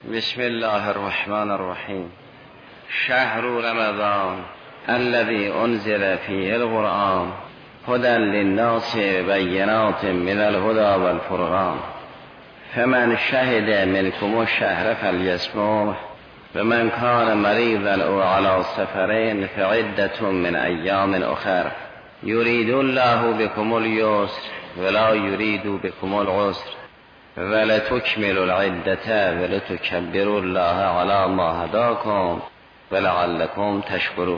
بسم الله الرحمن الرحیم. شهر رمضان الذي انزل فيه القرآن هدى للناس بینات من الهدى والفرقان فمن شهد منكم الشهر فليصمه ومن كان مريضا او على سفر فعدة من ایام اخر يريد الله بكم اليسر ولا يريد بكم العسر ولتكملوا العدة ولتكبروا الله على ما هداكم ولعلكم تشکرون.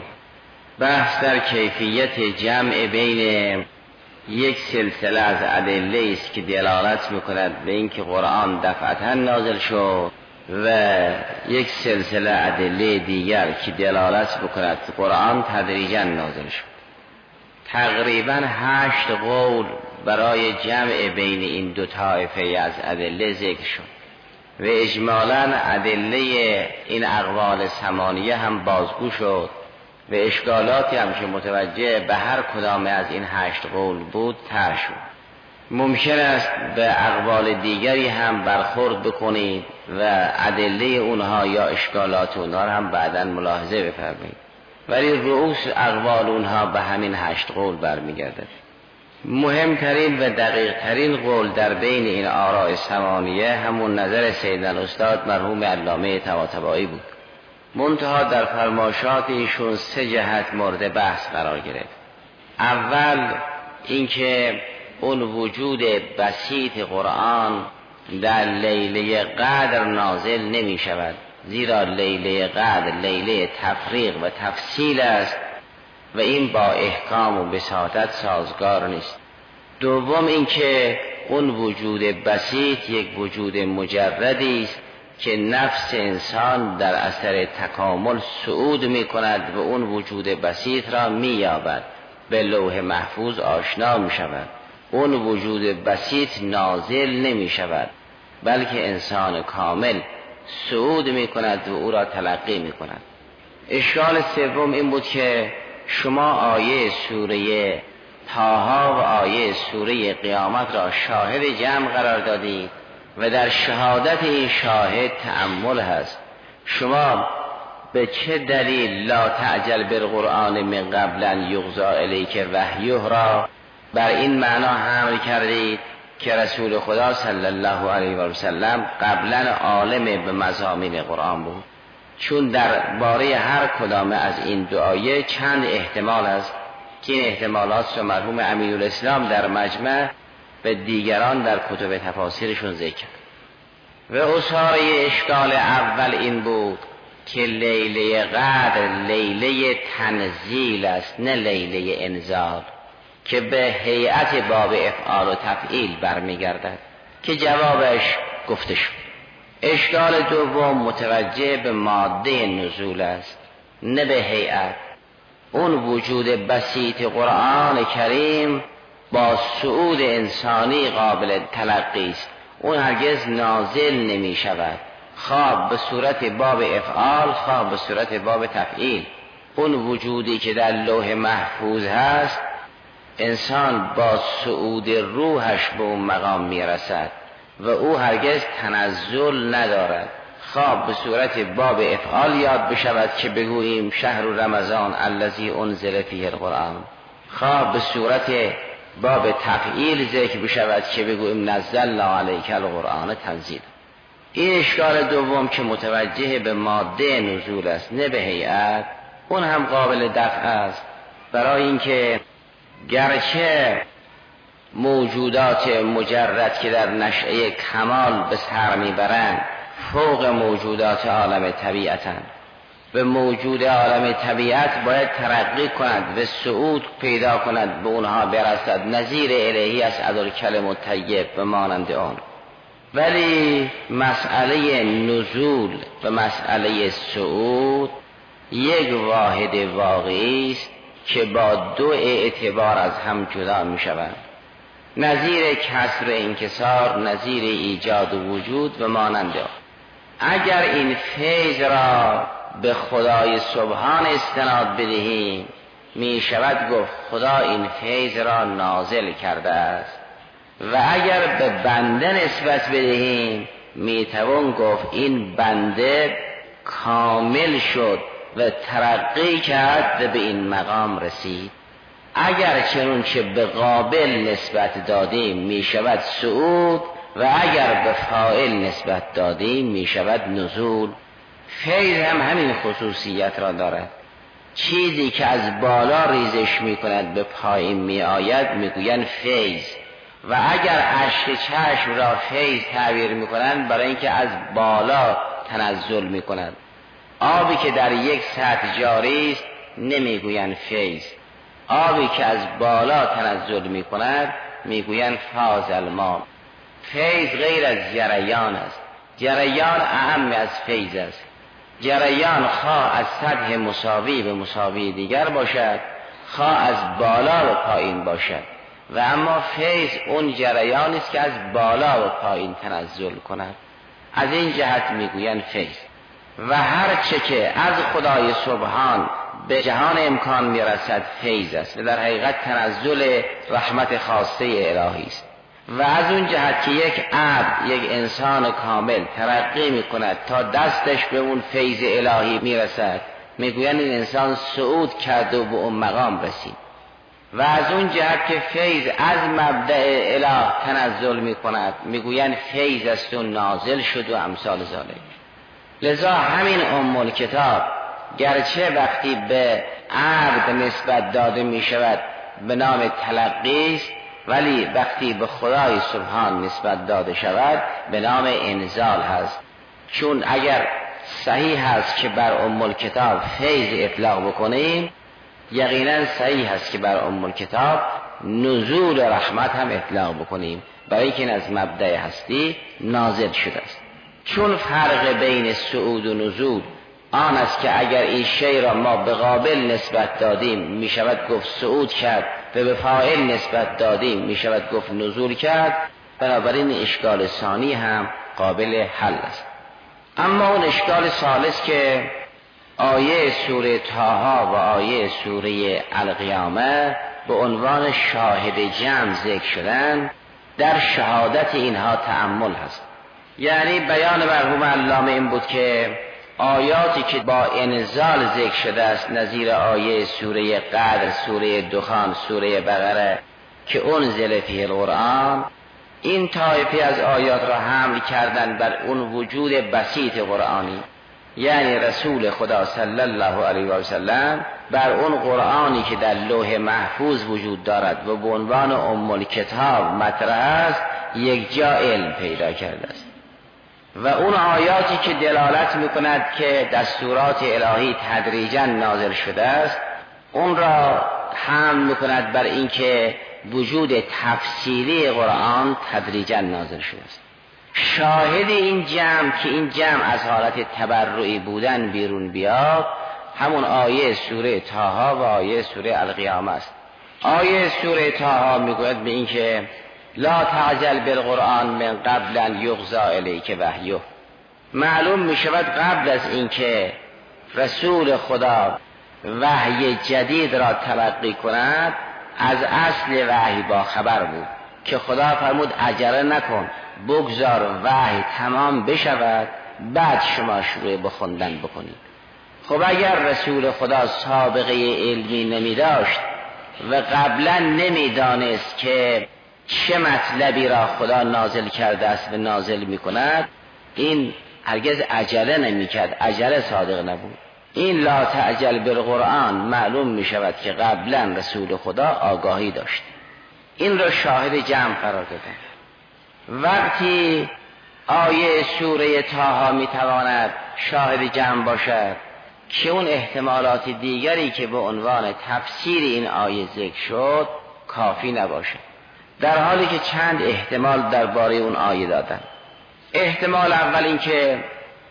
بحث در کیفیت جمع بین یک سلسله از ادله است که دلالت میکند به اینکه قرآن دفعتا نازل شد و یک سلسله ادله دیگر که دلالت میکند قرآن تدریجا نازل شد. تقریبا 8 قول برای جمع بین این دو طایفه از ادله ذکر شد و اجمالاً ادله این اقوال ثمانیه هم بازگو شد و اشکالاتی هم که متوجه به هر کدام از این 8 قول بود طرح شد. ممکن است به اقوال دیگری هم برخورد بکنید و ادله اونها یا اشکالات اونها هم بعداً ملاحظه بفرمایید، ولی رؤوس اقوال اونها به همین 8 قول برمیگردد. مهمترین و دقیق ترین قول در بین این آراء ثمانیه همون نظر سیدنا استاد مرحوم علامه طباطبایی بود. منتها در فرمایشات ایشون 3 جهت مورد بحث قرار گرفت. اول اینکه اون وجود بسیط قرآن در لیله قدر نازل نمی شود، زیرا لیله قدر لیله تفریق و تفصیل است و این با احکام و بساطت سازگار نیست. دوم اینکه اون وجود بسیط یک وجود مجردی است که نفس انسان در اثر تکامل صعود می کند و اون وجود بسیط را می یابد، به لوح محفوظ آشنا می شود. اون وجود بسیط نازل نمی شود بلکه انسان کامل صعود می کند و او را تلقی می کند. اشکال سوم این بود که شما آیه سوره طه و آیه سوره قیامت را شاهد جمع قرار دادید و در شهادت این شاهد تأمل هست. شما به چه دلیل لا تعجل بالقرآن من قبل ان یقضی الیک وحیه را بر این معنا حمل کردید که رسول خدا صلی الله علیه و سلم قبلا عالم به مضامین قرآن بود؟ چون در باره هر کدام از این دو آیه چند احتمال است که این احتمالات رو مرحوم امیرالاسلام در مجمع و دیگران در کتب تفاسیرشون ذکر. و اصاره اشکال اول این بود که لیله قدر لیله تنزیل است نه لیله انزال که به هیئت باب افعال و تفعیل برمیگردد که جوابش گفته شد. اشکال دوم متوجه به ماده نزول است نه به هیئت. اون وجود بسیط قرآن کریم با صعود انسانی قابل تلقی است، اون هرگز نازل نمی شود، خواه به صورت باب افعال خواه به صورت باب تفعیل. اون وجودی که در لوح محفوظ هست انسان با صعود روحش به اون مقام می رسد و او هرگز تنزل ندارد، خواه به صورت باب افعال یاد بشود که بگوییم شهر رمضان الذی انزل فیه القرآن، خواه به صورت باب تفعیل ذکر بشود که بگوییم نزلنا علیک القرآن تنزیل. این اشکال دوم که متوجه به ماده نزول است نه به هیئت، اون هم قابل دفع است، برای اینکه گرچه موجودات مجرد که در نشأه کمال به سر میبرند فوق موجودات عالم طبیعتند و موجود عالم طبیعت باید ترقی کند و صعود پیدا کند به اونها برسد، نظیر الهی است الکلم الطیب و مانند آن. ولی مسئله نزول و مسئله صعود یک واحد واقعی است که با 2 اعتبار از هم جدا می شوند، نظیر کسر انکسار، نظیر ایجاد وجود و مانند آن. اگر این فیض را به خدای سبحان استناد بدهیم می شود گفت خدا این فیض را نازل کرده است، و اگر به بنده نسبت بدهیم میتوان گفت این بنده کامل شد و ترقی کرد و به این مقام رسید. اگر چنانچه به قابل نسبت دادیم می شود صعود و اگر به فاعل نسبت دادیم می شود نزول. فیض هم همین خصوصیت را دارد. چیزی که از بالا ریزش می کند به پایین می آید می گویند فیض، و اگر اشک چشم را فیض تعبیر می کنند برای اینکه از بالا تنزل می کند. آبی که در یک سطح جاری است نمی گویند فیض، آبی که از بالا تنزل می کند می گویند فاض الماء. فیض غیر از جریان است، جریان اهم از فیض است. جریان خواه از سطح مساوی به مساوی دیگر باشد، خواه از بالا به پایین باشد، و اما فیض اون جریانی است که از بالا به پایین تنزل کند. از این جهت میگویند فیض. و هر چه که از خدای سبحان به جهان امکان میرسد فیض است و در حقیقت تنزل رحمت خاصه الهی است. و از اون جهت که یک عبد، یک انسان کامل ترقی میکند تا دستش به اون فیض الهی میرسد، میگویند این انسان صعود کرد و به اون مقام رسید. و از اون جهت که فیض از مبدأ اله تنزل میکند میگویند فیض است و نازل شد و امثال ذالک. لذا همین کتاب گرچه وقتی به عبد نسبت داده می شود به نام تلقی است، ولی وقتی به خدای سبحان نسبت داده شود به نام انزال هست. چون اگر صحیح هست که بر کتاب فیض اطلاق بکنیم، یقینا صحیح هست که بر کتاب نزول رحمت هم اطلاق بکنیم، برای که این از مبدأ هستی نازل شده است. چون فرق بین صعود و نزول آن است که اگر این شی را ما به قابل نسبت دادیم می شود گفت صعود کرد و به فاعل نسبت دادیم می شود گفت نزول کرد، بنابراین اشکال ثانی هم قابل حل است. اما اون اشکال ثالث که آیه سوره طه و آیه سوره القیامه به عنوان شاهد جمع ذکر شدن، در شهادت اینها تأمل هست. یعنی بیان مرحوم علامه این بود که آیاتی که با انزال ذکر شده است، نظیر آیه سوره قدر، سوره دخان، سوره بقره که انزل فیه القرآن، این طایفه از آیات را حمل کردن بر اون وجود بسیط قرآنی، یعنی رسول خدا صلی الله علیه و سلم بر اون قرآنی که در لوح محفوظ وجود دارد و به عنوان کتاب مطرح است یک جا علم پیدا کرده است. و اون آیاتی که دلالت میکند که دستورات الهی تدریجا نازل شده است، اون را حمل میکند بر اینکه وجود تفسیری قرآن تدریجا نازل شده است. شاهد این جمع که این جمع از حالت تبرعی بودن بیرون بیاد، همون آیه سوره طه و آیه سوره القیامه است. آیه سوره طه میگوید به اینکه لا تعجل بالقرآن من قبل ان یقضی الیک وحیه. معلوم می شود قبل از اینکه رسول خدا وحی جدید را تلقی کند از اصل وحی با خبر بود که خدا فرمود عجله نکن، بگذار وحی تمام بشود بعد شما شروع به خوندن بکنید. خب اگر رسول خدا سابقه علمی نمی داشت و قبلا نمی دانست که چه مطلبی را خدا نازل کرده است و نازل می کند، این هرگز عجله نمی کرد، عجله صادق نبود. این لا تعجل بالقرآن معلوم می شود که قبلا رسول خدا آگاهی داشت. این را شاهد جمع قرار دادن. وقتی آیه سوره طه می تواند شاهد جمع باشد که اون احتمالات دیگری که به عنوان تفسیر این آیه ذکر شد کافی نباشد، در حالی که چند احتمال درباره اون آیه دادن. احتمال اول این که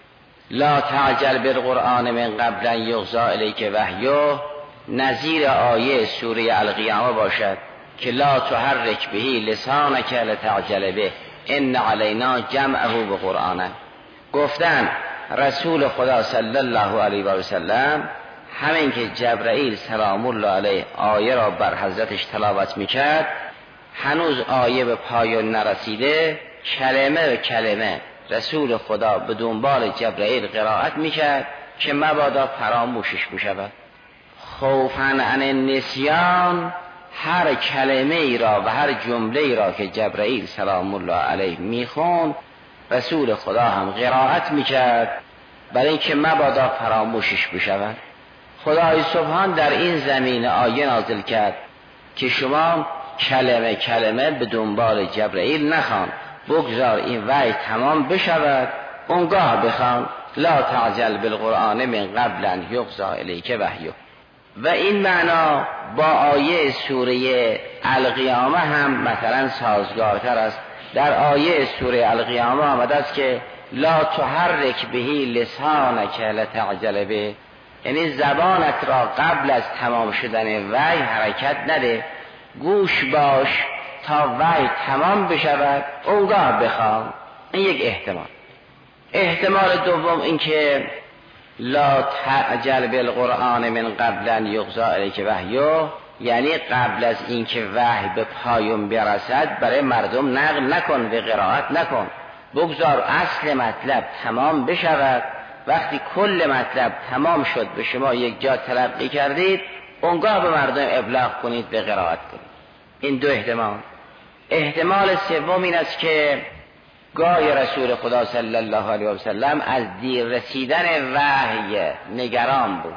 لا تعجل بالقرآن من قبل ان یقضی الیک وحیه نظیر آیه سوره القیامه باشد که لا تحرک به لسانک لتعجل به ان علینا جمعه بقرآن. گفتن رسول خدا صلی الله علیه و سلم همین که جبرائیل سلام الله علیه آیه را بر حضرتش تلاوت میکرد، هنوز آیه به پایان نرسیده، کلمه به کلمه رسول خدا به دنبال جبرئیل قرائت میکرد که مبادا فراموشش بشود. خوفاً عن النسیان، هر کلمه ای را و هر جمله ای را که جبرئیل سلام الله علیه میخوند رسول خدا هم قرائت میکرد برای اینکه مبادا فراموشش بشود. خدای سبحان در این زمینه آیه نازل کرد که شما کلمه کلمه به دنبال جبرئیل نخوان، بگذار این وحی تمام بشود اونگاه بخوان. لا تعجل بالقرآن من قبل ان یقضی الیک وحیه. و این معنا با آیه سوره القیامه هم مثلا سازگارتر است. در آیه سوره القیامه آمده است که لا تحرک بهی لسانک لتعجل به، یعنی زبانت را قبل از تمام شدن وحی حرکت نده، گوش باش تا وحی تمام بشود اونگاه بخوان. این یک احتمال. احتمال دوم این که لا تعجل بالقرآن من قبل ان یقضی الیک وحیه، یعنی قبل از اینکه وحی به پایان برسد برای مردم نقل نکن و قرائت نکن، بگذار اصل مطلب تمام بشود. وقتی کل مطلب تمام شد به شما یک جا تلقی کردید اونگاه به مردم ابلاغ کنید و قرائت کنید. این دو احتمال. احتمال سوم این است که گاهی رسول خدا صلی الله علیه و سلم از دیر رسیدن وحی نگران بود،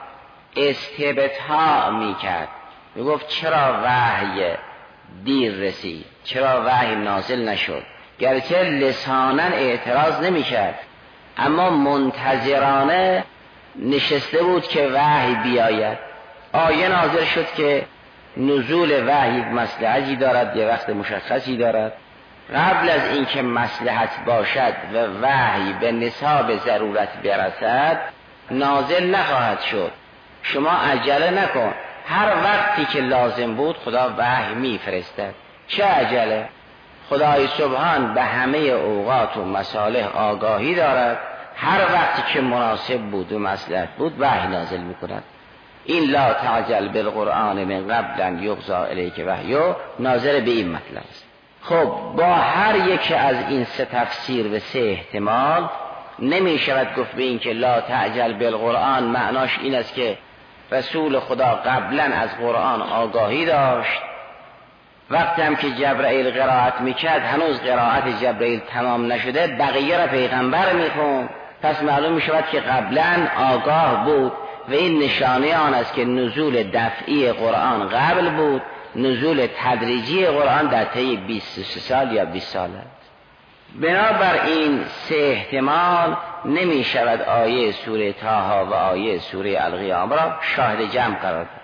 استبطاء میکرد، میگفت چرا وحی دیر رسید، چرا وحی نازل نشد. گرچه لسانا اعتراض نمیکرد اما منتظرانه نشسته بود که وحی بیاید. آیه نازل شد که نزول وحی مصلحتی دارد، یه وقت مشخصی دارد. قبل از اینکه مصلحت باشد و وحی به نصاب ضرورت برسد نازل نخواهد شد. شما عجله نکن، هر وقتی که لازم بود خدا وحی میفرستد. چه عجله؟ خدای سبحان به همه اوقات و مصالح آگاهی دارد، هر وقتی که مناسب بود و مصلحت بود وحی نازل میکند. این لا تعجل بالقرآن من قبل ان یقضی الیک وحیه ناظر به این مطلب است. خب با هر یک از این سه تفسیر و سه احتمال نمی شود گفت به این که لا تعجل بالقرآن معناش این است که رسول خدا قبلا از قرآن آگاهی داشت، وقتی هم که جبرئیل قرائت میکرد هنوز قرائت جبرئیل تمام نشده بقیه را پیغمبر میخوند، پس معلوم میشود که قبلا آگاه بود و این نشانه آن است که نزول دفعی قرآن قبل بود، نزول تدریجی قرآن در طی 23 سال یا 20 سال است. بنابراین سه احتمال نمی شود آیه سوره طه و آیه سوره القیامه را شاهد جمع قرار داد.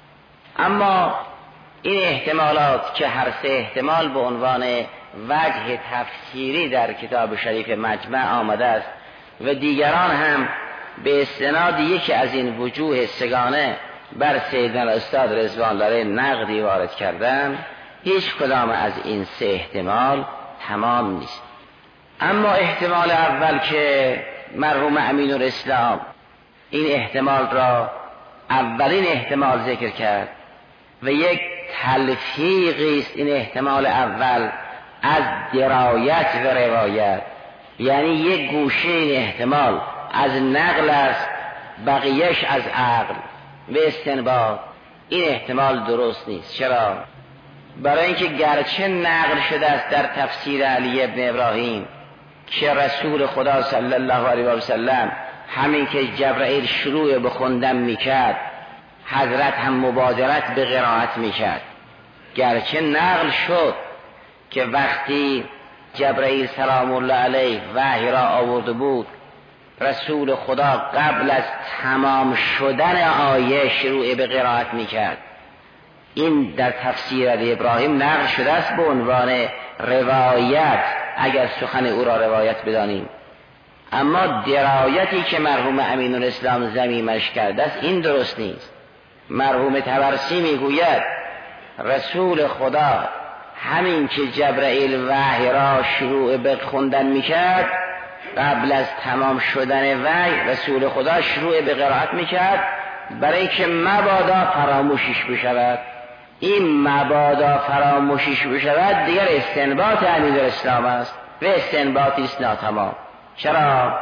اما این احتمالات که هر سه احتمال به عنوان وجه تفسیری در کتاب شریف مجمع آمده است و دیگران هم به استناد یکی از این وجوه سگانه بر سیدنا الاستاد رضوان الله نقدی وارد کردن، هیچ کدام از این سه احتمال تمام نیست. اما احتمال اول که مرحوم امین الاسلام این احتمال را اولین احتمال ذکر کرد و یک تلفیقی است این احتمال اول از درایت و روایت، یعنی یک گوشه این احتمال از نقل است بقیهش از عقل و استنباط. این احتمال درست نیست. چرا؟ برای اینکه گرچه نقل شده است در تفسیر علی ابن ابراهیم که رسول خدا صلی الله علیه و سلم همین که جبرئیل شروع به خوندن میکرد حضرت هم مبادرت به قرائت میکرد، گرچه نقل شد که وقتی جبرئیل سلام الله علیه وحی را آورده بود رسول خدا قبل از تمام شدن آیه شروع به قرائت میکرد. این در تفسیر علی ابراهیم نقل شده است به عنوان روایت اگر سخن او را روایت بدانیم، اما درایتی که مرحوم امین الاسلام ضمیمش کرده است این درست نیست. مرحوم طبرسی میگوید رسول خدا همین که جبرئیل وحی را شروع به خوندن میکرد قبل از تمام شدن وحی رسول خدا شروع به قرائت میکرد برای که مبادا فراموشش بشود. این مبادا فراموشش بشود دیگر استنباط امین الاسلام است و استنباطی است ناتمام. چرا؟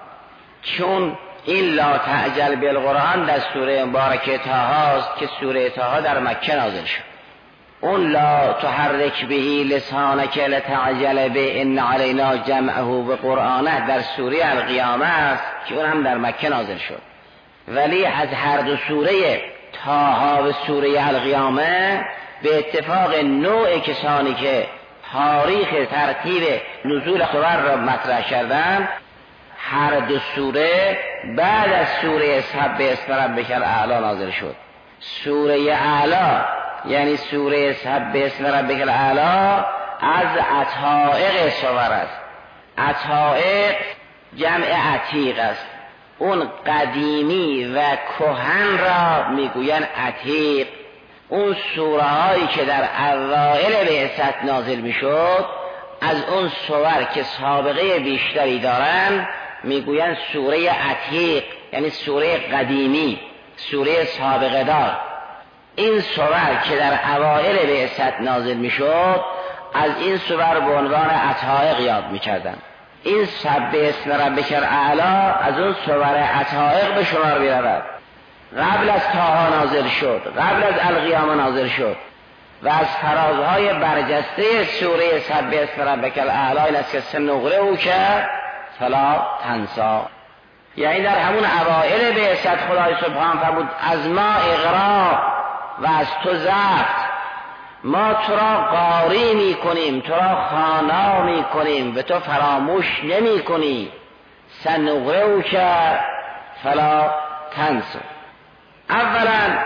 چون این لا تعجل بالقرآن در سوره مبارکه طه است که سوره طه در مکه نازل شد. اون لا تحرک به لسانک لتعجل به ان علینا جمعه و قرآنه در سوره القیامه است که اون هم در مکه نازل شد. ولی از هر دو سوره طه و سوره القیامه به اتفاق نوع کسانی که تاریخ ترتیب نزول قرآن را مطرح کردند، هر دو سوره بعد از سوره سبح اسم ربک الاعلی نازل شد. سوره اعلی یعنی سوره سبح اسم ربک الاعلی از عتایق سور است. عتایق جمع عتیق است. اون قدیمی و کهن را میگوین عتیق. اون سوره هایی که در اوائل بعثت نازل میشد از اون سور که سابقه بیشتری دارن میگوین سوره عتیق، یعنی سوره قدیمی، سوره سابقه دار. این سور که در اوائل بعثت نازل میشد از این سور به عنوان عتایق یاد میکردن. این سبح اسم ربک الاعلی از اون سور عتایق به شمار میرود. قبل از طه نازل شد، قبل از القیامه نازل شد و از فرازهای برجسته سوره سبح اسم ربک الاعلی این است که سنقرئک فلا تنسی. یعنی در همون اوائل بعثت خدای سبحان فرمود از ما اقرا و از تو ضبط، ما تو را قاری می کنیم، تو را خوانا می کنیم و تو فراموش نمی کنی. سنقرئک فلا تنسی. اولا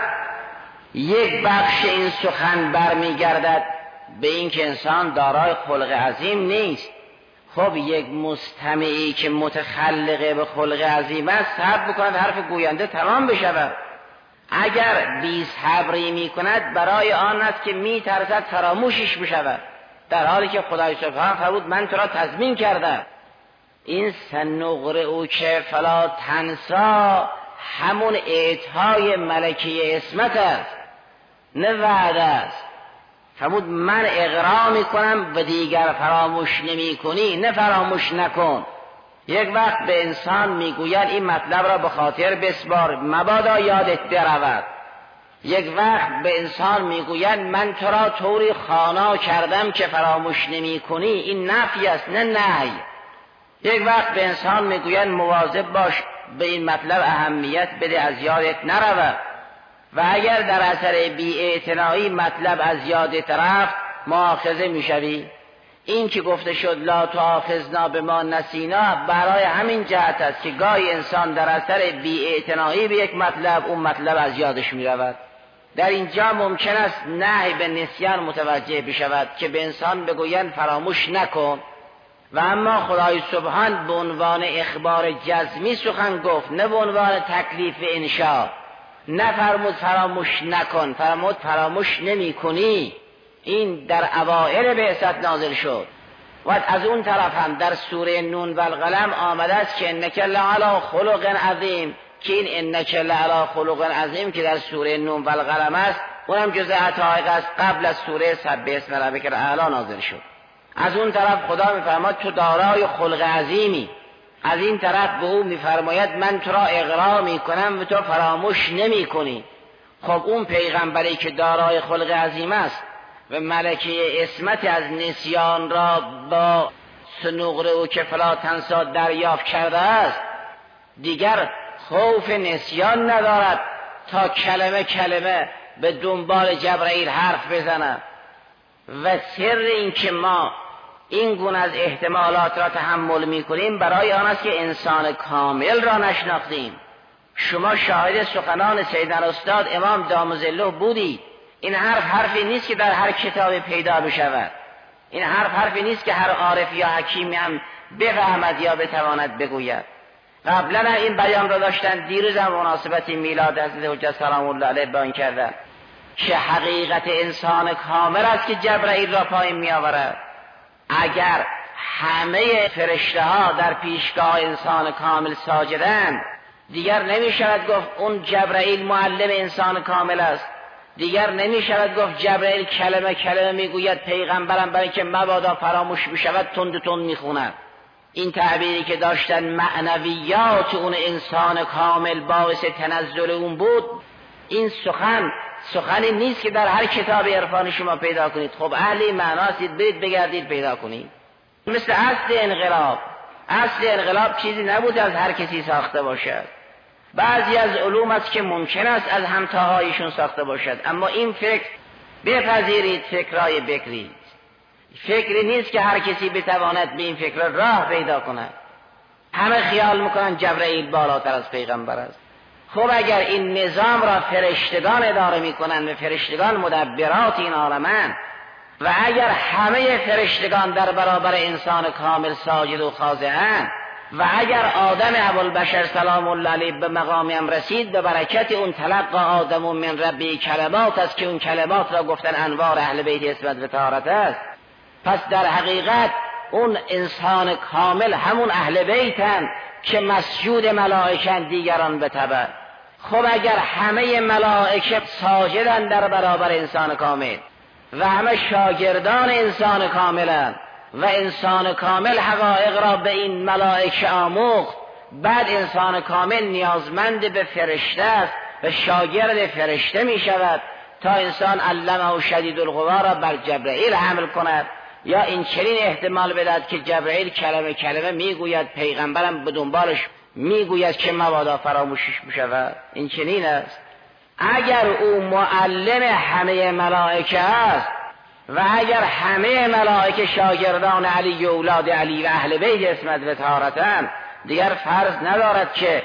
یک بخش این سخن برمیگردد به این که انسان دارای خلق عظیم نیست. خب یک مستمعی که متخلق به خلق عظیم است صبر بکند حرف گوینده تمام بشود. اگر بی صبری می کند برای آن است که می ترسد فراموشش بشود، در حالی که خدای سبحان فرمود من تو را تضمین کردم. این سنقرئک فلا تنسی همون اعطای ملکه اسمت است، نه وعده است. فرمود من اقرار میکنم و دیگر فراموش نمی کنی، نه فراموش نکن. یک وقت به انسان میگوید این مطلب را به خاطر بسپار مبادا یادت برود. یک وقت به انسان میگوید من تو را طوری خوانا کردم که فراموش نمی کنی، این نفی است نه نهی. یک وقت به انسان میگوید مواظب باش به این مطلب اهمیت بده از یادت نرود. و اگر در اثر بی‌اعتنایی مطلب از یادت رفت مؤاخذه میشوی. این که گفته شد لا تؤاخذنا بما نسینا برای همین جهت است که گاهی انسان در اثر بی‌اعتنایی به یک مطلب اون مطلب از یادش میرود. در اینجا ممکن است نهی به نسیان متوجه بشود که به انسان بگویند فراموش نکن، و اما خدای سبحان به عنوان اخبار جزمی سخن گفت، نه به عنوان تکلیف انشاء. نفرمود فراموش نکن، فرمود فراموش نمی کنی. این در اوائل بعثت نازل شد. و از اون طرف هم در سوره نون و القلم آمده است که انک لعلی خلق عظیم، که این انک لعلی خلق عظیم که در سوره نون و القلم است اونم جزء عتایق است، قبل از سوره سبح اسم ربک الاعلی نازل شد. از اون طرف خدا میفرماید تو دارای خلق عظیمی، از این طرف به او میفرماید من تو را اقرار میکنم و تو فراموش نمی کنی. خب اون پیغمبری که دارای خلق عظیم است و ملکه اسمت از نسیان را با سنقرئک فلا تنسی دریافت کرده است، دیگر خوف نسیان ندارد تا کلمه کلمه به دنبال جبرئیل حرف بزند. و سر این که ما این گونه از احتمالات را تحمل می کنیم برای آن است که انسان کامل را نشناختیم. شما شاهد سخنان سیدنا استاد امام دامظله بودید. این حرفی نیست که در هر کتاب پیدا بشود. این حرفی نیست که هر عارف یا حکیمی هم بفهمد یا بتواند بگوید. قبلا این بیان را داشتن، دیروز هم مناسبت میلاد حضرت حجت سلام الله علیه بیان کردند که حقیقت انسان کامل است که جبرئیل را پایین می آورد. اگر همه فرشته ها در پیشگاه انسان کامل ساجدند دیگر نمی شود گفت اون جبرئیل معلم انسان کامل است. دیگر نمی شود گفت جبرئیل کلمه کلمه می گوید پیغمبرم برای که مبادا فراموش بشود تند تند می خوند. این تعبیری که داشتن معنویات اون انسان کامل باعث تنزل اون بود، این سخنی نیست که در هر کتاب عرفانی شما پیدا کنید. خب اهل معنا هستید، برید بگردید پیدا کنید. مثل اصل انقلاب چیزی نبود از هر کسی ساخته باشد. بعضی از علوم است که ممکن است از همتاهایشون ساخته باشد، اما این فکر بپذیرید فکرای بکری، فکری نیست که هر کسی بتواند به این فکر راه پیدا کند. همه خیال میکنن جبرئیل بالاتر از پیغمبر است. خب اگر این نظام را فرشتگان اداره میکنند و فرشتگان مدبرات این عالمند و اگر همه فرشتگان در برابر انسان کامل ساجد و خاضعند و اگر آدم ابوالبشر سلام الله علیه به مقامی هم رسید، به برکت اون تلقی آدم من ربی کلمات است که اون کلمات را گفتن انوار اهل بیت عصمت و طهارت است. پس در حقیقت اون انسان کامل همون اهل بیتن که مسجود ملائکه دیگران به تبع. خب اگر همه ملائکه ساجدن در برابر انسان کامل و همه شاگردان انسان کاملن و انسان کامل حقایق را به این ملائکه آموخت، بعد انسان کامل نیازمند به فرشته است و شاگرد فرشته می شود تا انسان علمه شدید القوا را بر جبرئیل حمل کند، یا این چنین احتمال بدهد که جبرئیل کلمه میگوید، پیغمبرم به دنبالش میگوید که مبادا فراموشش بشود. این چنین است. اگر او معلم همه ملائکه است و اگر همه ملائکه شاگردان علی و اولاد علی و اهل بیت عصمت و طهارتند، دیگر فرض ندارد که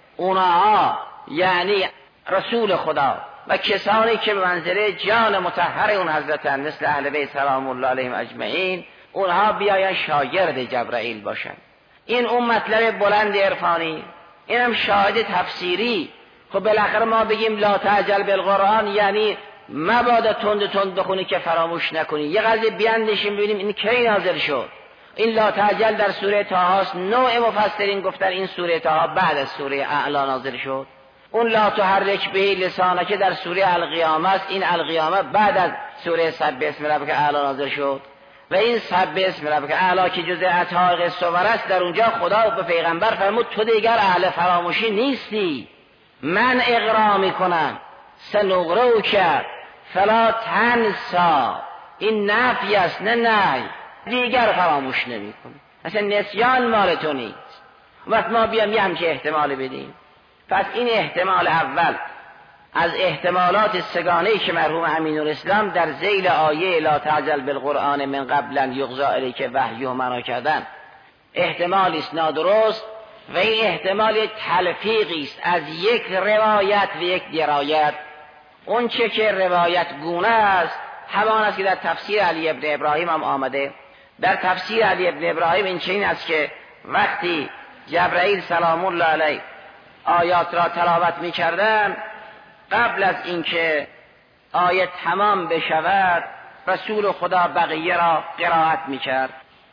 اونها یعنی رسول خدا و کسانی که به منزله جان مطهر اون حضرتن مثل اهل بیت سلام الله علیهم اجمعین، اونها بیاین شاگرد جبرائیل باشن. این اون مطلب بلند عرفانی، اینم شاهد تفسیری. خب بالاخره ما بگیم لا تعجل بالقرآن یعنی مبادا تند بخونی که فراموش نکنی. یه قضیه بیاندیشیم ببینیم این کی نازل شد. این لا تعجل در سوره طه است. نوع مفسرین گفتن این سوره طه بعد از سوره اعلی نازل شد. اون لا تحرک به لسانک در سوره القیامه است. این القیامه بعد از سوره سبح اسم ربک اعلی نازل شد. و این سبح اسم ربک اعلی که جزء عطایق صور است، در اونجا خدا به پیغمبر فرمود تو دیگر اهل فراموشی نیستی، من اقرا میکنم سنقرئک فلا تنسا. این نفی است نه نهی، دیگر فراموش نمیکنی، اصلا نسیان مال تو نیست. وقت ما بیام یه همچه احتمال بدیم. پس این احتمال اول از احتمالات سگانه‌ای که مرحوم امینالاسلام در ذیل آیه لا تعجل بالقرآن من قبل ان یقضی الیک وحیه معنا کردن احتمالی است نادرست و این احتمال تلفیقی است از یک روایت و یک درایت. اون چه که روایت گونه است همان است که در تفسیر علی ابن ابراهیم هم آمده. در تفسیر علی ابن ابراهیم این چنین است که وقتی جبرئیل سلام الله علیه آیات را تلاوت می کردن، قبل از اینکه آیه تمام بشود رسول خدا بقیه را قرائت می کرد.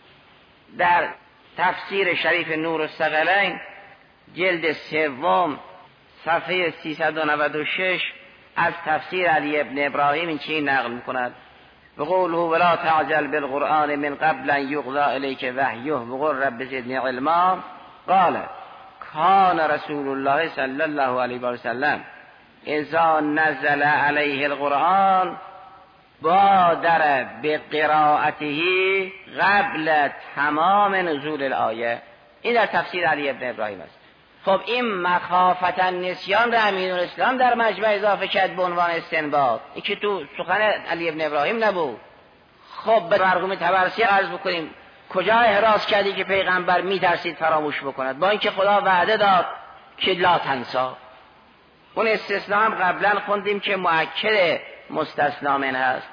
در تفسیر شریف نور الثقلین جلد سوم صفحه 396 از تفسیر علی ابن ابراهیم این چیزی نقل می کند: بقوله ولا تعجل بالقرآن من قبل ان یقضی الیک وحیه وقل رب زدنی علما قال کان رسول الله صلی الله علیه و سلم اذا نزل علیه القرآن بادر بقراءته قبل تمام نزول الآیه. این در تفسیر علی ابن ابراهیم است. خب این مخافت النسیان را امینالاسلام در مجمع اضافه کرد به عنوان استنباط. این که تو سخن علی ابن ابراهیم نبود. خب به مرحوم طبرسی عرض بکنیم کجا احراز کردی که پیغمبر میترسید فراموش بکند، با اینکه خدا وعده داد که لا تنسا. اون استثناء هم قبلا خوندیم که مؤکد مستثنا منه هست.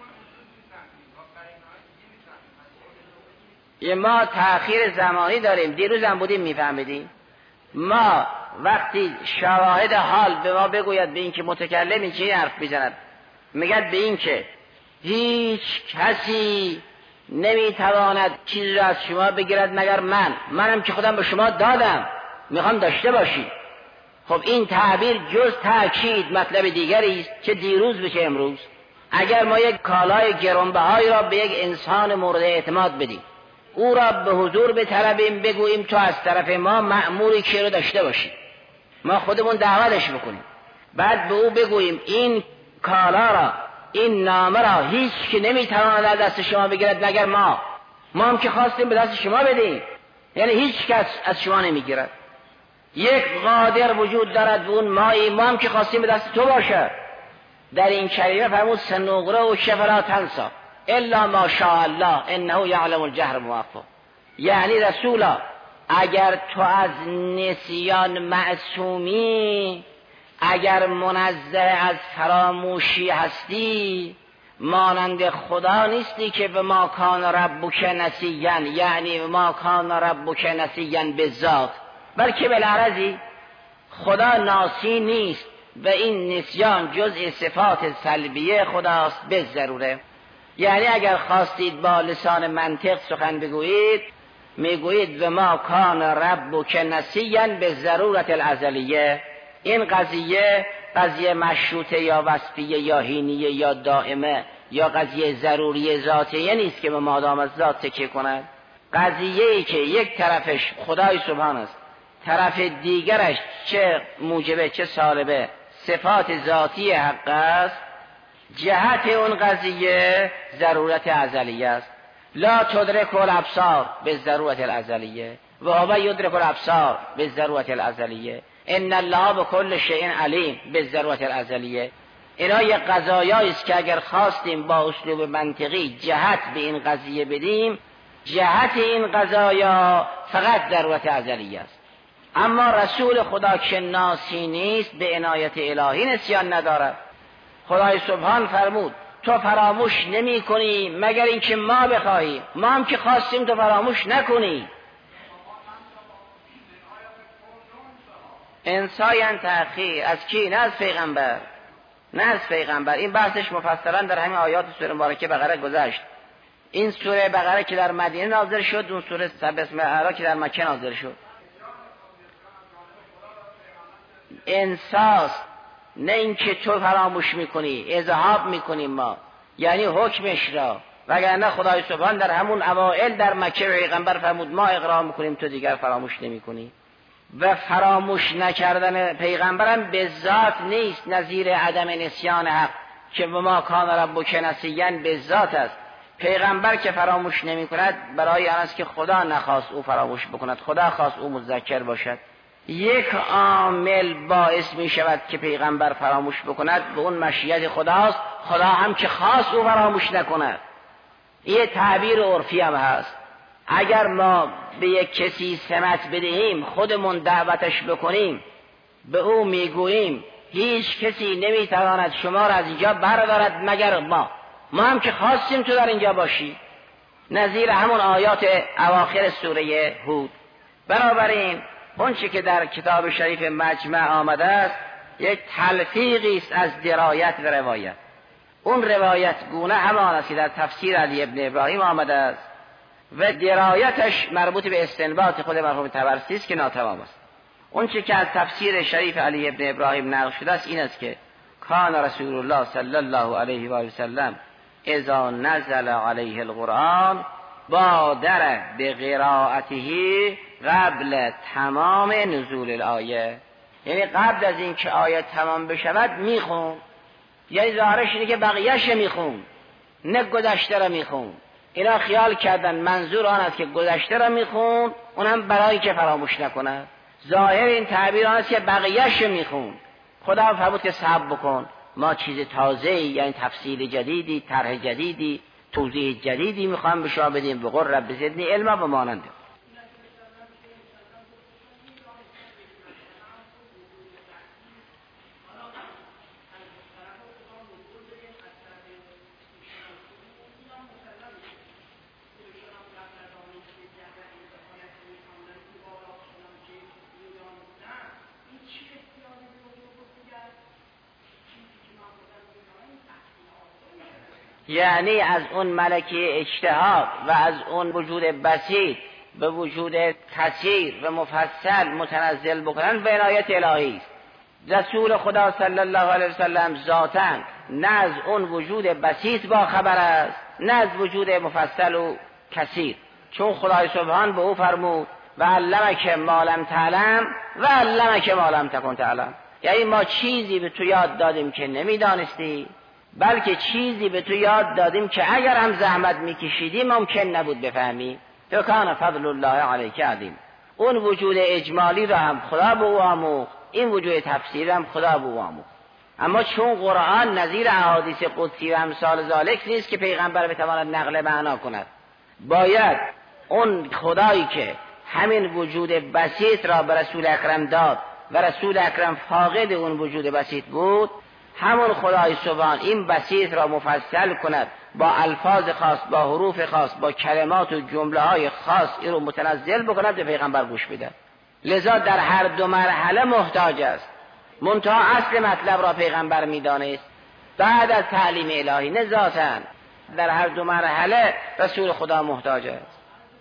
ما تأخیر زمانی داریم، دیروز هم بودیم میفهمیدیم. ما وقتی شواهد حال به ما بگوید به این که متکلم این چی حرف بزند، میگد به این که هیچ کسی نمیتواند چیزی را از شما بگیرد مگر منم که خودم به شما دادم، میخوام داشته باشی. خب این تعبیر جز تأکید مطلب دیگری است که دیروز بشه امروز. اگر ما یک کالای گرانبهایی را به یک انسان مورد اعتماد بدیم، او را به حضور بطلبیم، بگوییم تو از طرف ما مأموری که رو داشته باشی، ما خودمون دعوتش بکنیم. بعد به او بگوییم این کالا را، این نامه را هیچ که نمیتواند از دست شما بگیرد مگر ما هم که خواستیم به دست شما بدیم، یعنی هیچ کس از شما نمیگیرد. یک قادر وجود دارد و اون مایی، ما هم که خواستیم به دست تو باشه. در این کلمه فرمود سنقره و شفلا تنسا الا ما شاء الله انه یعلم الجهر موفق. یعنی رسولا اگر تو از نسیان معصومی، اگر منزه از فراموشی هستی، مانند خدا نیستی که به ما کان ربک نسیا، یعنی به ما کان ربک نسیا بالذات، بلکه بالعرضی خدا ناسی نیست و این نسیان جزء صفات سلبیه خداست به ضروره. یعنی اگر خواستید با لسان منطق سخن بگویید، میگویید و ما کان ربک نسیا به ضرورت الازلیه. این قضیه مشروطه یا وصفیه یا حینیه یا دائمه یا قضیه ضروری ذاتیه نیست که به مادام از ذات تکیه کند. قضیه‌ای که یک طرفش خدای سبحان است، طرف دیگرش چه موجبه چه سالبه صفات ذاتی حق است، جهت اون قضیه ضرورت ازلیه است. لا تدرک الابصار به ضرورت الازلیه و هو یدرک الابصار به ضرورت الازلیه. ان الله بكل شیء علیم به ضرورت الازلیه. اینا یک قضایایی است که اگر خواستیم با اسلوب منطقی جهت به این قضیه بدیم، جهت این قضایا فقط ضرورت ازلیه است. اما رسول خدا که ناسی نیست، به عنایت الهی نسیان ندارد. خدای سبحان فرمود تو فراموش نمی کنی مگر اینکه ما بخواهیم، ما هم که خواستیم تو فراموش نکنی. انساین تأخیر از کی؟ نه از پیغمبر، نه از پیغمبر. این بحثش مفصلا در همین آیات سوره مبارکه بقره گذشت. این سوره بقره که در مدینه نازل شد، اون سوره سبع اسم اعلی که در مکه نازل شد. انساست، نه اینکه تو فراموش میکنی، اذهاب میکنیم ما، یعنی حکمش را. وگرنه خدای سبحان در همون اوائل در مکه پیغمبر فرمود ما اقرار میکنیم تو دیگر فراموش نمیکنی. و فراموش نکردن پیغمبرم به ذات نیست نظیر عدم نسیان حق که به ما کان ربک نسیا به ذات است. پیغمبر که فراموش نمی کند برای آن است که خدا نخواست او فراموش بکند، خدا خواست او مذکر باشد. یک عامل باعث می شود که پیغمبر فراموش بکند، به اون مشیت خداست. خدا هم که خواست او فراموش نکند. یه تعبیر عرفی هم هست. اگر ما به یک کسی سمت بدهیم، خودمون دعوتش بکنیم، به او میگوییم هیچ کسی نمیتواند شما را از اینجا بردارد مگر ما هم که خواستیم تو در اینجا باشی، نظیر همون آیات اواخر سوره هود. بنابراین اون چی که در کتاب شریف مجمع آمده است یک تلفیقی است از درایت و روایت. اون روایت گونه همان است که در تفسیر علی ابن ابراهیم آمده است و درایتش مربوط به استنباط خود مرحوم طبرسی است که ناتمام است. اون چی که از تفسیر شریف علی ابن ابراهیم نقل شده است این است که کان رسول الله صلی الله علیه و آله و سلم اذا نزل علیه القرآن بادر بقراءته قبل تمام نزول الآیه. یعنی قبل از این که آیه تمام بشود میخون، یعنی ظاهرش اینه که بقیهش میخون نه گذشته را میخون. اینا خیال کردن منظور آن است که گذشته را میخون، اونم برای که فراموش نکنه. ظاهر این تعبیر آن است که بقیهش میخون. خدا فرمود که صبر بکن، ما چیز تازه‌ای یعنی تفصیل جدیدی، طرح جدیدی، توضیح جدیدی میخوام به شما بدیم. بقول رب زدنی علما و ماننده. یعنی از اون ملکه اجتهاد و از اون وجود بسیط به وجود کثیر و مفصل متنزل بکنن به عنایت الهی است. رسول خدا صلی الله علیه وسلم ذاتاً نه از اون وجود بسیط با خبر است، نه از وجود مفصل و کثیر چون خدای سبحان به او فرمود و علمک ما لم تعلم و علمک ما لم تکن تعلم، یعنی ما چیزی به تو یاد دادیم که نمیدانستی، بلکه چیزی به تو یاد دادیم که اگر هم زحمت میکشیدی ممکن نبود بفهمی. تو کان فضل الله علیک عظیم. اون وجود اجمالی را هم خدا به او آموخت، این وجود تفسیری هم خدا به او آموخت. اما چون قرآن نظیر احادیث قدسی و امثال ذالک نیست که پیغمبر بتواند نقل معنا کند، باید اون خدایی که همین وجود بسیط را به رسول اکرم داد و رسول اکرم فاقد اون وجود بسیط بود، همون خدای سبحان این بسیط را مفصل کند، با الفاظ خاص، با حروف خاص، با کلمات و جمله های خاص این رو متنزل بکند به پیغمبر گوش بده. لذا در هر دو مرحله محتاج است. منتها اصل مطلب را پیغمبر میدانست بعد از تعلیم الهی، نذاتاً در هر دو مرحله رسول خدا محتاج است.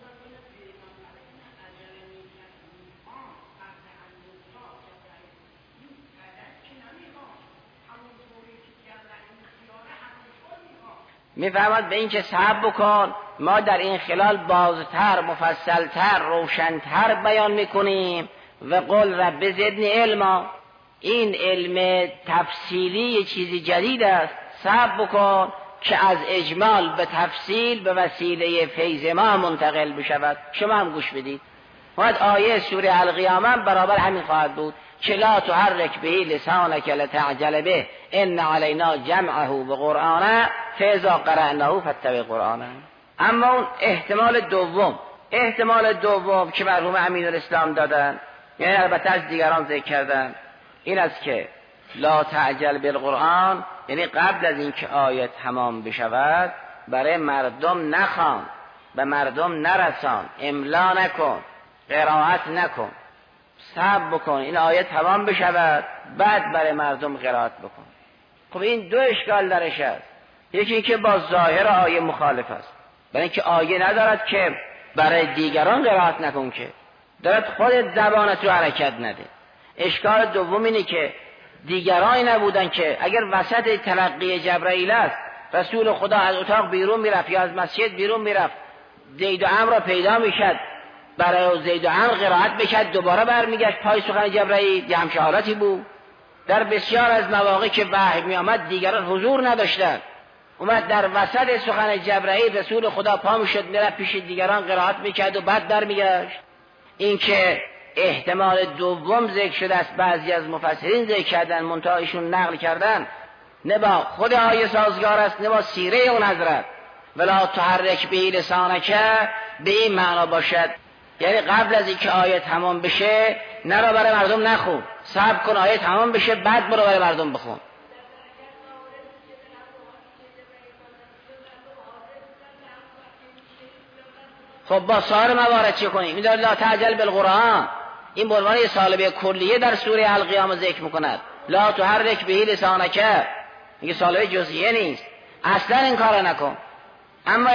میفرماد به این که صبر بکن، ما در این خلال بازتر، مفصلتر، روشنتر بیان میکنیم. و قل رب زدنی علما، این علم تفصیلی یه چیزی جدید است. صبر بکن که از اجمال به تفصیل به وسیله فیض ما منتقل بشود. شما هم گوش بدید. باید آیه سوره القیامه برابر همین خواهد بود که لا تحرک به لسانک لتعجل به ان علینا جمعه و قرآنه فاذا قرأناه فاتبع قرآنه. اما اون احتمال دوم که مرحوم امینالاسلام دادن، یعنی البته از دیگران ذکر کردن، این است که لا تعجل بالقرآن، یعنی قبل از اینکه آیه تمام بشود برای مردم نخوان، به مردم نرسان، املا نکن، قرائت نکن، صبر بکن این آیه تمام بشود بعد برای مردم قرائت بکن. خب این دو اشکال درش است. یکی که با ظاهر آیه مخالف است، برای اینکه آیه ندارد که برای دیگران قرائت نکن، که دارد خود زبانت رو حرکت نده. اشکال دوم اینه که دیگرانی نبودن که اگر وسط تلقی جبرائیل است رسول خدا از اتاق بیرون میرفت یا از مسجد بیرون میرفت، زید و عمرو را پیدا میشد، برای زید و عمرو قرائت بکرد، دوباره برمیگشت پای سخن جبرائیل، یه همچه حالتی بود. در بسیار از مواقع که وحی میآمد دیگران حضور نداشتند، اومد در وسط سخن جبرائیل رسول خدا پا میشد میرفت پیش دیگران قرائت میکرد و بعد برمیگشت. این که احتمال دوم ذکر شده است، بعضی از مفسرین ذکر کردن، منتها ایشون نقل کردن نه با خود آیه سازگار است نه با سیره اون حضرت. ولا تحرک به لسانک به این معنا باشد، یعنی قبل از اینکه آیه تمام بشه نرو برای مردم نخون، صبر کن آیه تمام بشه بعد برو برای مردم بخون. خب با سایر موارد چه کنیم؟ این داره لا تعجل بالقرآن، این به عنوان سالبه کلیه در سوره القیامه ذکر میکند. لا تحرک به لسانک، میگه سالبه جزئیه نیست، اصلا این کارو نکن. اما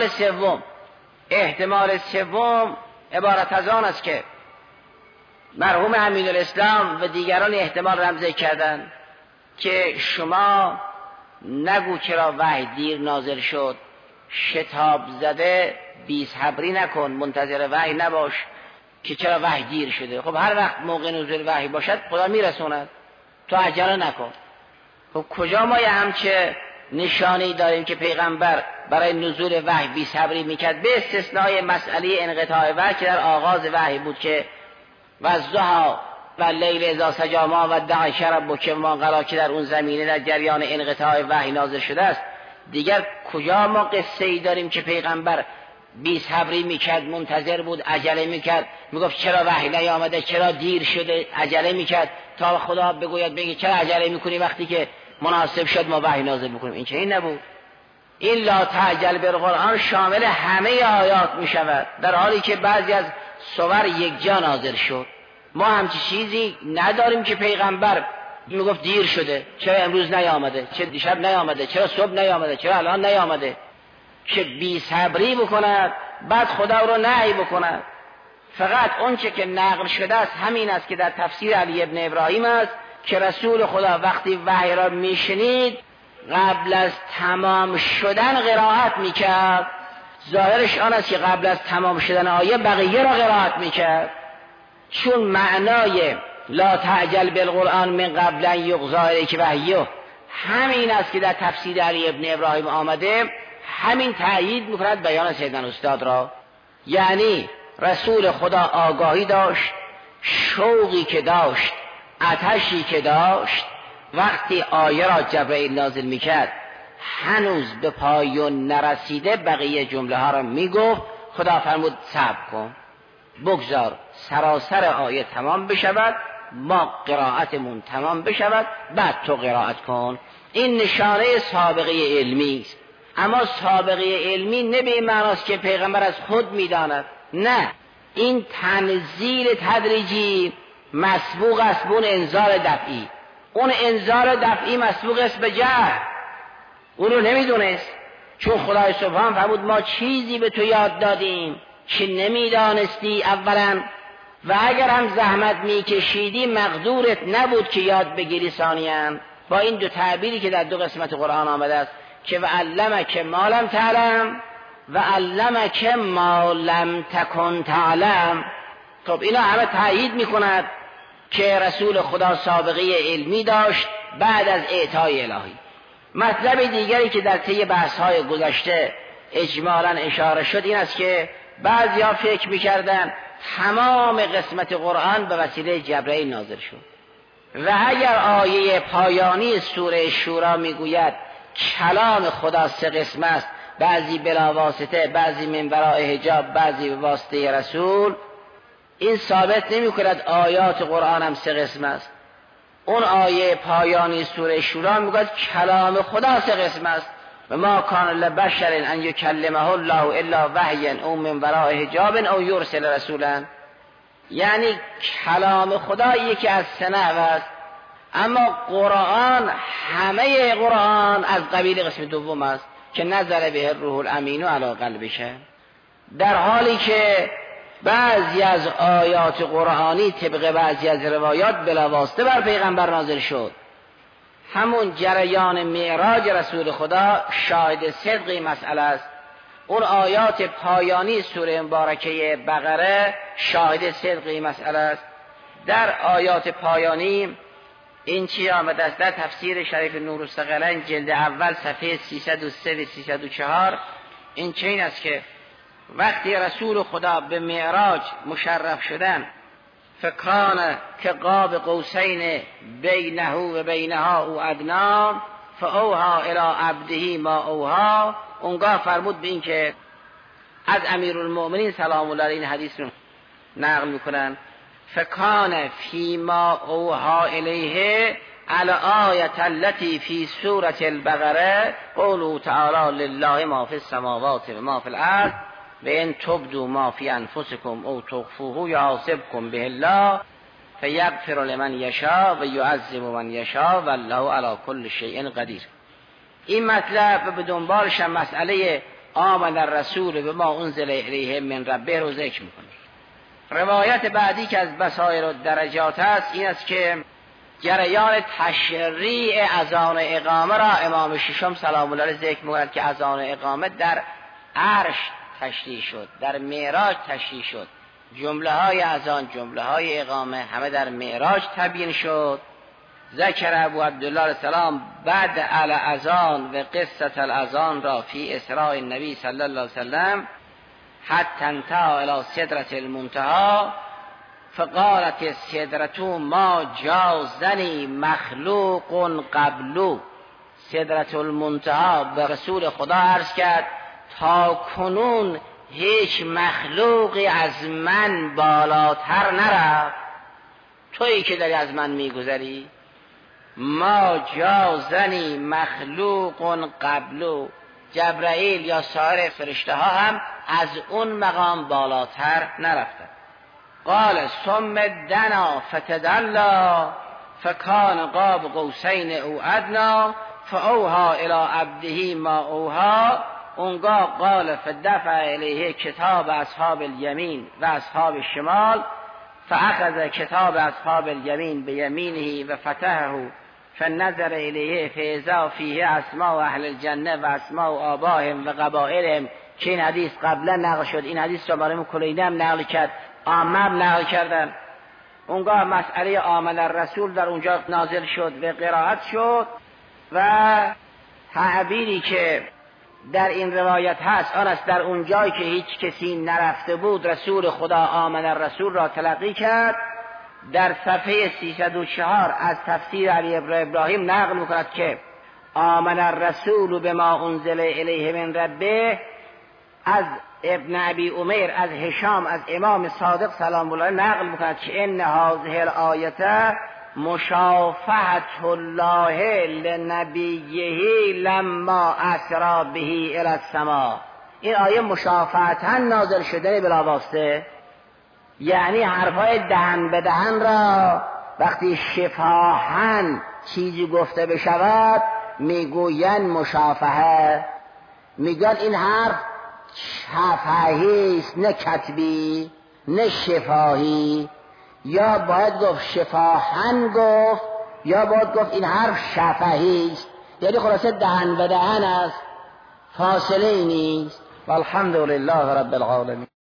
احتمال سوم عبارت از آن است که مرحوم امینالاسلام و دیگران احتمال را ذکر کردند که شما نگو چرا وحی دیر نازل شد، شتاب زده بی صبری نکن، منتظر وحی نباش که چرا وحی دیر شده. خب هر وقت موقع نزول وحی باشد خدا میرسوند، تو عجله نکن. خب کجا ما یه همچه نشانی داریم که پیغمبر برای نزول وحی بی صبری میکرد، به استثنای مسئله انقطاع وحی که در آغاز وحی بود که والضحی واللیل اذا سجی ما ودعک ربک ما قلا، که در اون زمینه در جریان انقطاع وحی نازل شده است. دیگر کجا ما قصه ای داریم که پیغمبر بی صبری میکرد، منتظر بود، عجله میکرد، میگفت چرا وحی نیامده، چرا دیر شده، عجله میکرد تا خدا بگوید بگی چرا عجله میکنی وقتی که مناسب شد ما وحی نازل میکنیم. این چنین نبود. این لا تعجل بالقرآن شامل همه آیات میشود، در حالی که بعضی از سور یک جا نازل شد. ما همچی چیزی نداریم که پیغمبر میگفت دیر شده، چرا امروز نیامده، چرا دیشب نیامده، چرا صبح نیامده، چرا الان نیامده، که بی صبری بکند بعد خدا رو نهی بکند. فقط اون چه که نقل شده است همین است که در تفسیر علی ابن ابراهیم است که رسول خدا وقتی وحی را میشنید قبل از تمام شدن قرائت میکرد ظاهرش آن است که قبل از تمام شدن آیه بقیه را قرائت میکرد، چون معنای لا تعجل بالقرآن من قبل ان یقضی الیک وحیه همین است که در تفسیر علی ابن ابراهیم آمده، همین تأیید میکند بیان سیدنا استاد را. یعنی رسول خدا آگاهی داشت، شوقی که داشت، آتشی که داشت، وقتی آیه را جبرئیل نازل میکرد هنوز به پایان نرسیده بقیه جمله ها را میگفت. خدا فرمود صبر کن، بگذار سراسر آیه تمام بشود، ما قرائتمون تمام بشود، بعد تو قرائت کن. این نشانه سابقه علمی است. اما سابقه علمی نه به این معناست که پیغمبر از خود میداند، نه، این تنزیل تدریجی مسبوق است به اون انذار دفعی. اون انذار دفعی مسبوق است به جهل، اون رو نمیدونست، چون خدای سبحان فرمود ما چیزی به تو یاد دادیم که نمیدانستی اولا، و اگر هم زحمت میکشیدی مقدورت نبود که یاد بگیری ثانیاً. با این دو تعبیری که در دو قسمت قرآن آمده است که وعلمک ما لم تعلم و علمک ما لم تکن تعلم، خب اینا همه تأیید میکند که رسول خدا سابقه علمی داشت بعد از اعطای الهی. مطلب دیگری که در طی بحث‌های گذشته اجمالاً اشاره شد این است که بعضیا فکر می‌کردند تمام قسمت قرآن به وسیله جبرئیل نازل شد و اگر آیه پایانی سوره شورا میگوید کلام خدا سه قسم است، بعضی بلا واسطه، بعضی من وراء حجاب، بعضی به واسطه رسول، این ثابت نمی‌کند آیات قرآن هم سه قسم است. اون آیه پایانی سوره شورا میگوید کلام خدا سه قسم است و ما کان لبشر ان یکلمه الله الا وحیا او من وراء حجاب او یرسل رسولا. یعنی کلام خدا یکی از سه نحو است، اما قرآن همه قرآن از قبیل قسم دوم است که نزل به الروح الامین علی قلبک، در حالی که بعضی از آیات قرآنی طبق بعضی از روایات بلاواسطه بر پیغمبر نازل شد. همون جریان معراج رسول خدا شاهد صدق مسئله است. اون آیات پایانی سوره مبارکه بقره شاهد صدق مسئله است. در آیات پایانی این چی آمده است؟ در تفسیر شریف نورالثقلین جلد اول صفحه 303 و 304 این چنین است که وقتی رسول خدا به معراج مشرف شدن، فکان که قاب قوسین بینه و بینها او ادنا فاوها الی عبده ما اوها، اونگاه فرمود به این که از امیرالمؤمنین سلام الله علیه این حدیث رو نقل میکنن، فکان فی ما اوها الیه علی آیت التي فی سورة البقره قوله تعالی لله ما فی السماوات و ما فی الارض و ان تبدوا ما فی انفسکم او تخفوه یحاسبکم به الله فیغفر لمن یشاء و یعذب من یشاء والله علی کل شیء قدیر. این مطلب به دنبالش هم مسئله آمن الرسول به ما انزل الیه من ربه رو ذکر میکنه. روایت بعدی که از بصائر و درجات است این است که جریان تشریع اذان و اقامه را امام ششم سلام الله علیه ذکر می‌کند که اذان و اقامه در عرش تشریع شد، در معراج تشریع شد. جمله های اذان، جمله های اقامه همه در معراج تبیین شد. ذکر ابو عبدالله علیه السلام بعد الاذان و قصه الاذان را فی اسراء النبی صلی الله علیه وسلم حتی انتهى الى سدرة المنتهى فقالت السدرة ما جازنی مخلوق قبلو. سدرة المنتهى به رسول خدا عرض کرد تا کنون هیچ مخلوقی از من بالاتر نرفت، تویی که داری از من میگذری. ما جازنی مخلوق قبلو، جبرائیل یا سایر فرشته ها هم از اون مقام بالاتر نرفتن. قال ثم دنا فتدلا فکان قاب قوسین او ادنا فاوها الى عبده ما اوها. اونگاه قال فدفع الیه کتاب اصحاب الیمین و اصحاب الشمال فاخذ کتاب اصحاب الیمین بیمینه و فتحه فنظر الیه فاذا فیه اسماء اهل الجنه و اسماء آبائهم و قبائلهم که این حدیث قبلا نقل شد، این حدیث را برای کلینی هم نقل کرد، عامه هم نقل کردن. اونگاه مسئله آمن الرسول در اونجا نازل شد و قرائت شد و تعبیری که در این روایت هست آن است در اونجایی که هیچ کسی نرفته بود رسول خدا آمن الرسول را تلقی کرد. در صفحه 304 از تفسیر علی ابراهیم نقل میکند که آمن الرسول بما انزل الیه من ربه، از ابن ابی عمیر از هشام از امام صادق سلام الله نقل میکند که ان هذه الآیه مشافهة الله لنبیه لما اسری به الی السماء. این آیه مشافهتا نازل شده بلاواسطه، یعنی حرفای دهن به دهن را وقتی شفاهاً چیزی گفته بشود میگوین مشافهه، میگن این حرف شفاهی است نه کتبی نه شفاهی، یا باید گفت شفاهن گفت یا باید گفت این حرف شفاهی است، یعنی خلاصه دهن به دهن است، فاصله نیست. والحمد لله رب العالمین.